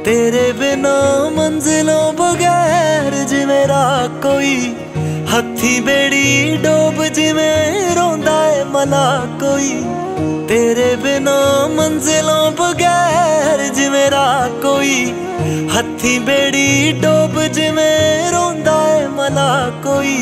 तेरे बिना मंजिलों बगैर जिवें राह कोई, हथी बेड़ी डोब जिवें रोंदा है मला कोई। तेरे बिना मंजिलों बगैर जिवें राह कोई, हथी बेड़ी डोब जिवें रोंदा है मला कोई।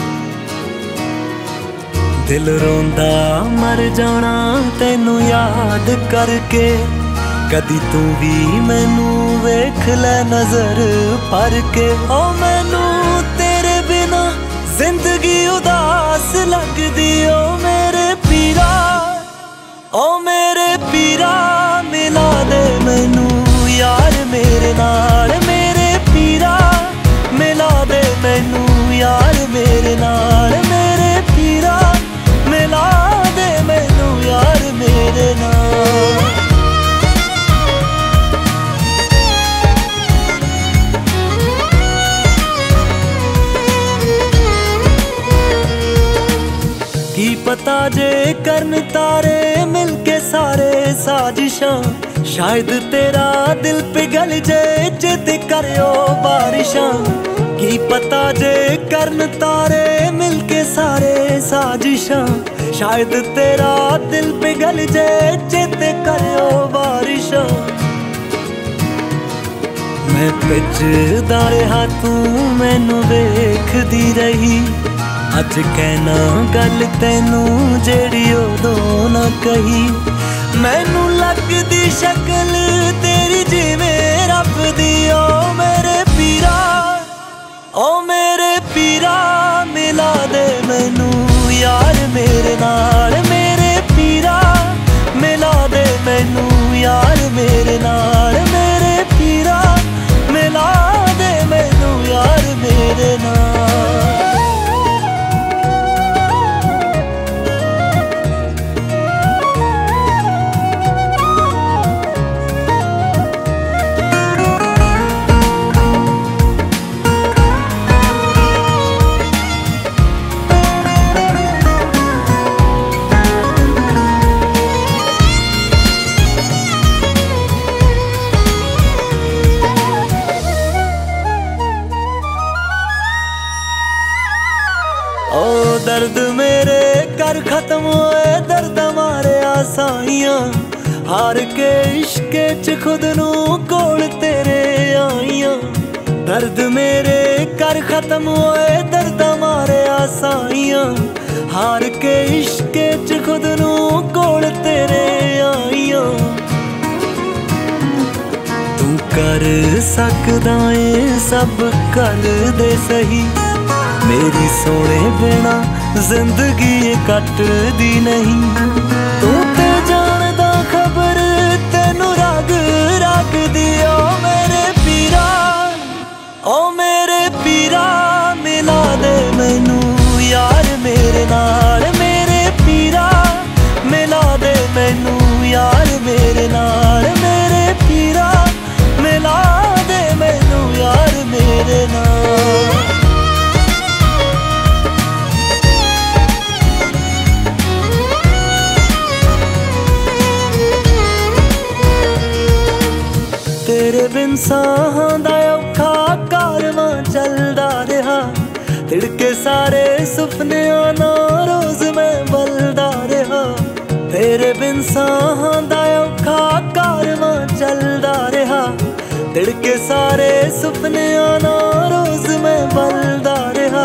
दिल रोंदा मर जाना तैनू याद करके, कदी तू भी मैनू वेख ले नजर भर के। ओ मैनू तेरे बिना जिंदगी उदास लगदी, ओ मेरे पीरा, ओ मेरे पीरा मिला दे मैनू यार मेरे नाल। मेरे पीरा मिला दे मैनू यार मेरे नाल। मेरे पीरा मिला दे मैनू यार मेरे नाल। की पता जे करन तारे मिलके सारे साजिशां, शायद तेरा दिल पिघल जाए जिद करियो बारिशां। की पता जे करन तारे मिलके सारे साजिशां, शायद तेरा दिल पिघल जाए जिद करियो बारिशां। मैं पिछदा रहा तू मैनू वेखदी रही, अज कहना गल तैनू जेड़ी उदों ना कही। मैनू लगदी शक्ल तेरी जिवें रब दी, ओ मेरे पीरा, ओ मेरे पीरा मिला दे मैनू यार मेरे नाल। मेरे पीरा मिला दे मैनू यार मेरे नाल। मेरे पीरा मिला दे मैनू यार मेरे नाल। ओ दर्द मेरे कर खत्म होए दर्द मारे आसाइयां, हार के इश्के च खुद नू कोल तेरे आईयां। दर्द मेरे कर खत्म होए दर्द मारे आसाइयां, हार के इश्के च खुद नू कोल तेरे आईयां। तू कर सकदा ए सब कर दे सही, मेरी सोने बिना जिंदगी कटदी नहीं। तू ते जानदा खबर तेनू रग रग दी, ओ मेरे पीरा, ओ मेरे पीरा मिला दे मैनू यार मेरे नाल। मेरे पीरा मिला दे मैनू यार मेरे नाल। मेरे पीरा मिला दे मैनू यार मेरे नाल। तेरे बिन साहां दा औखा कारवां चलदा रहा, तिड़के सारे सुपनियां ना रोज मैं बलदा रहा। तेरे बिन साहां दा औखा कारवां चलदा रहा, तिड़के सारे सुपनियां ना रोज मैं बलदा रहा।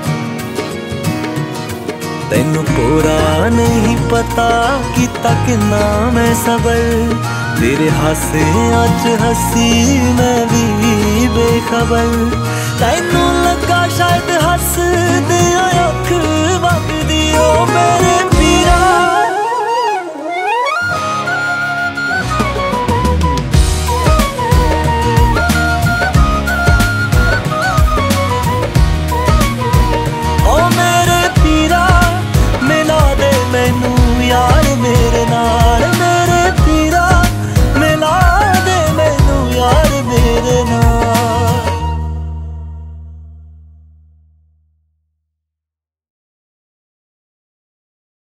तैनू पूरा नहीं पता कीता किन्ना मैं सबर, तेरे हासे अज हसी मैं भी बेखबर। तैनू लगा शायद हसदियां